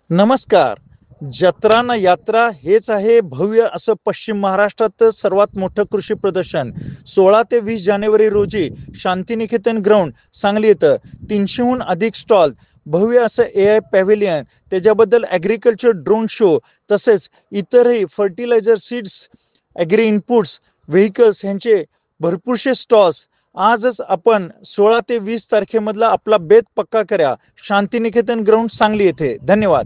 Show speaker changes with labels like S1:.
S1: नमस्कार. जत्रा ना यात्रा हेच आहे भव्य असं पश्चिम महाराष्ट्रात सर्वात मोठं कृषी प्रदर्शन. 16 ते 20 जानेवारी रोजी शांतिनिकेतन ग्राउंड सांगली इथं 300हून अधिक स्टॉल, भव्य असं AI पॅव्हेलियन, त्याच्याबद्दल ॲग्रिकल्चर ड्रोन शो, तसेच इतरही fertiliser, seeds, agri inputs, vehicles ह्यांचे भरपूरसे स्टॉल्स. आजच आपण 16 ते 20 तारखेमधला आपला बेत पक्का करा. शांतिनिकेतन ग्राउंड सांगली येथे. धन्यवाद.